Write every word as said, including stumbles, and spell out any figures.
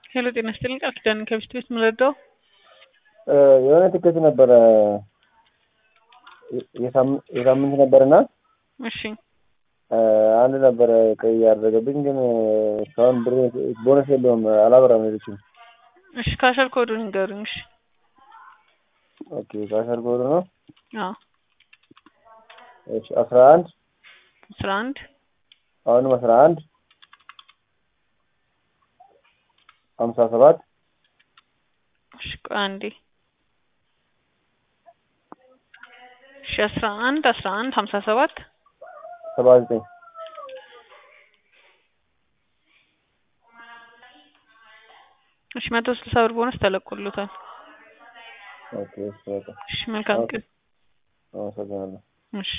ሄሎ ጤና ይስጥልኝ ቃል ኪዳን ከብስት ቤት ምረዳው የሆነ ትኬት ነበረ የሳምንት ነበርና እሺ አንድ ነበረ ቀይ ያደረገብኝ ግን እስካሁን ብር ቦነስ የለውም አላበራም ልልኝ። እሺ ካሸር ኮዱን ንገሩኝ። እሺ ኦኬ ካሸር ኮዱ ነው። አዎ እሺ አስራ አንድ አስራ አንድ አሁንም አስራ አንድ ሃምሳ ሰባት እሺ አንዴ እሺ አስራ አንድ አስራ አንድ ሃምሳ ሰባት ሰባ ዘጠኝ እሺ መቶ ስልሳ ብር ቦነስ ተለቆልታል። ኦኬ እሺ እሺ መልካም ቀን። አመሰግናለሁ። እሺ